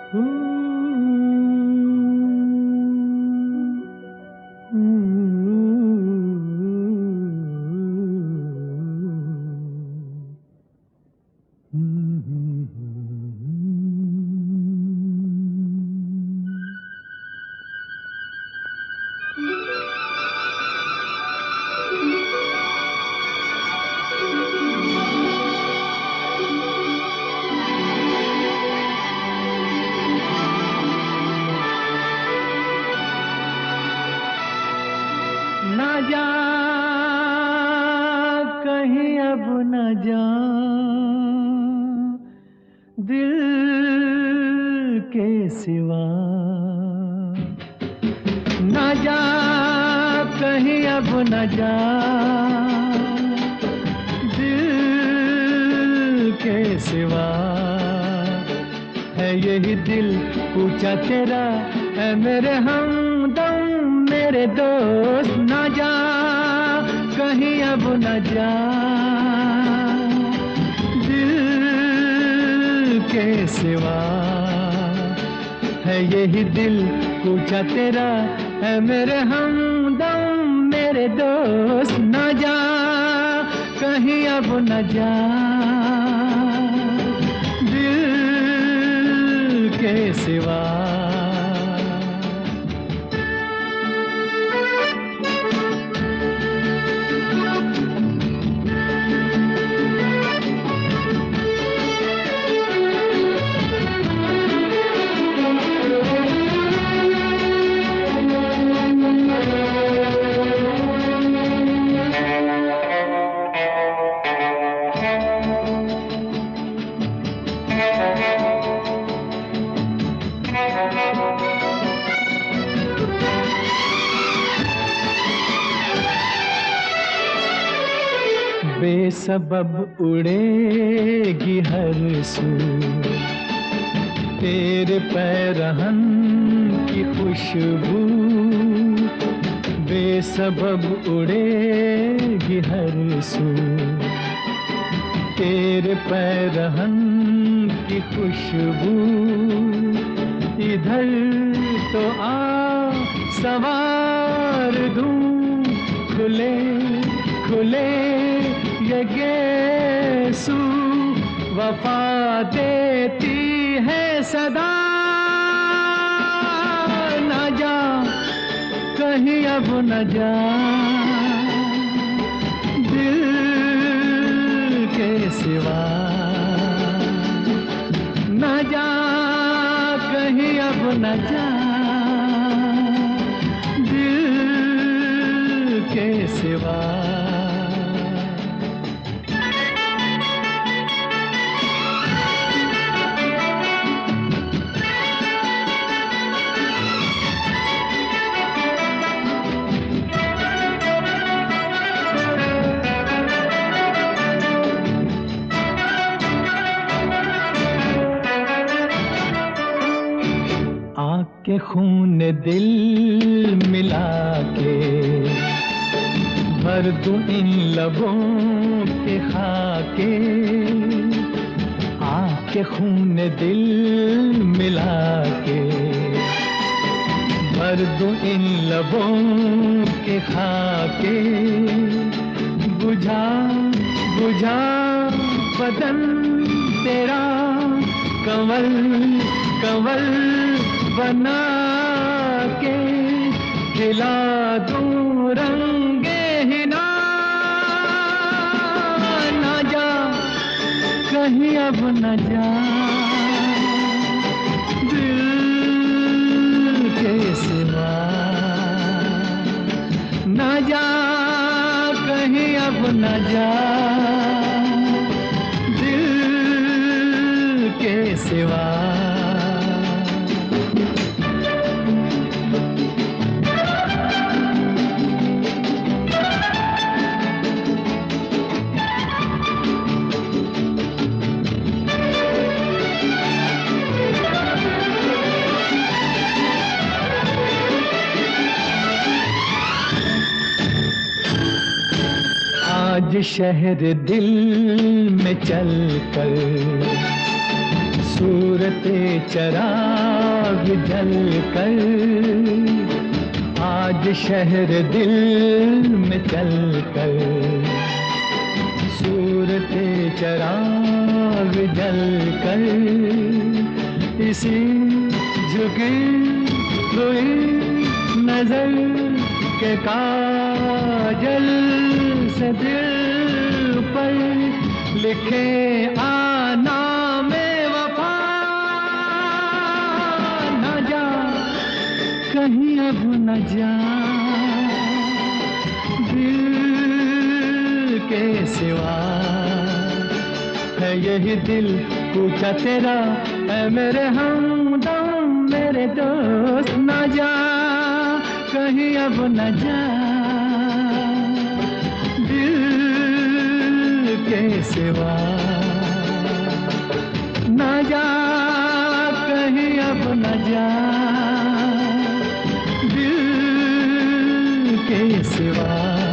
ना जा कहीं अब न जा दिल के सिवा, ना जा कहीं अब न जा दिल के सिवा। है यही दिल पूछा तेरा, है मेरे हमदम मेरे दोस्त। ना जा कहीं अब न जा दिल के सिवा। है यही दिल पूछा तेरा, है मेरे हमदम मेरे दोस्त। ना जा कहीं अब न जा दिल के सिवा। बेसबब उड़ेगी हर सू तेरे पैरहन की खुशबू। बेसबब उड़ेगी हर सू तेरे पैरहन की खुशबू। इधर तो आ सवार दूं खुले खुले ये गेसू। वफा देती है सदा, न जा कहीं अब न जा दिल के सिवा। न जा कहीं अब न जा दिल के सिवा। आके खून दिल मिला के भर दूं इन लबों के खाके। आके खून दिल मिला के भर दूं इन लबों के खाके। बुझा बुझा बदन तेरा कंवल कंवल बना के। खिला दूं रंगे हिना, ना जा कहीं अब न जा दिल के सिवा। ना जा कहीं अब न जा दिल के सिवा। आज शहर दिल में चल कर सूरते चराग जल कर आज शहर दिल में चल कर, सूरते चराग जल कर इसी झुकी हुई नजर के काजल से दिल पर लिखे आना में वफा। न जा कहीं अब न जा दिल के सिवा, है यही दिल पूछा तेरा है मेरे हमदम मेरे दोस्त। न जा कहीं अब न जा दिल के सिवा, न जा कहीं अब न जा दिल के सिवा।